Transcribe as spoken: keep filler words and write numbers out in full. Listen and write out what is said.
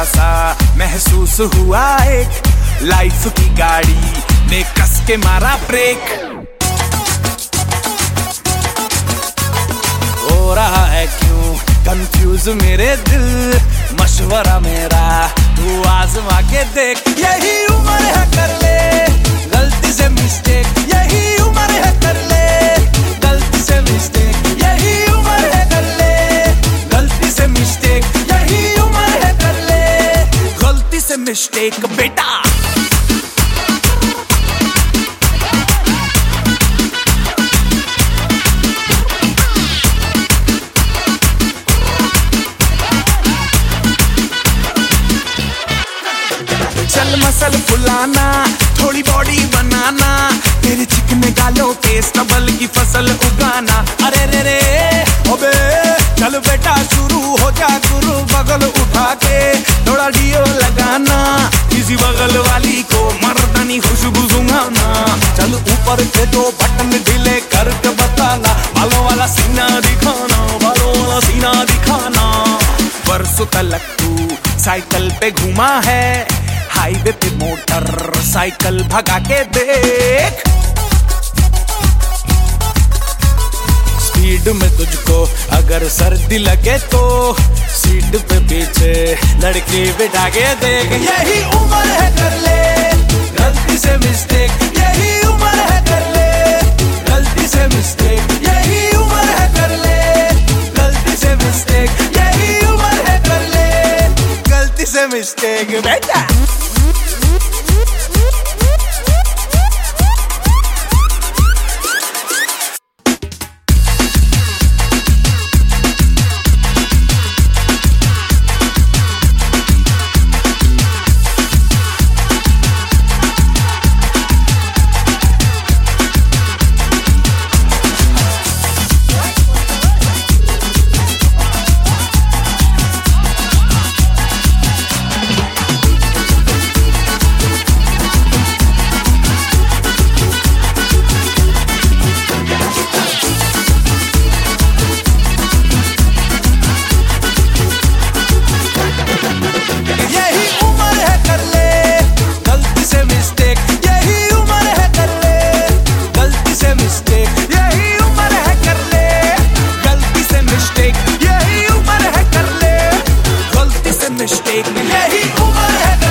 जरा सा महसूस हुआ एक लाइफ की गाड़ी ने कस के मारा ब्रेक। हो रहा है क्यों कंफ्यूज मेरे दिल, मशवरा मेरा तू आजमा के देख। यही उम्र है कर ले गलती से मिस्टेक, यही उम्र है कर ले गलती से मिस्टेक, यही उम्र है कर ले गलती से मिस्टेक, यही उम्र है कर ले गलती से मिस्टेक बेटा। चल मसल फुलाना, थोड़ी बॉडी बनाना, तेरे चिकने गालों पे स्टबल की फसल उगाना। अरे रे रे अबे चल बेटा शुरू हो जा गुरु, बगल उठा के थोड़ा डियो लगाना, किसी बगल वाली को मर्दानी खुशबू सुंघाना। चल ऊपर के दो बटन ढीले करके बताना, बालों वाला सीना दिखाना, बालों वाला सीना दिखाना। बरसों तलक तू साइकिल पे घूमा है, हाईवे पे मोटर साइकिल भगा के देख। स्पीड में तुझको अगर सर्दी लगे तो सीट पे पीछे लड़की बिठा के देख। यही उम्र है कर ले गलती से मिस्टेक, यही उम्र है कर ले गलती से मिस्टेक, यही उम्र है कर ले गलती से मिस्टेक, यही उम्र है कर ले गलती से मिस्टेक बेटा। Mistake, यही उम्र है।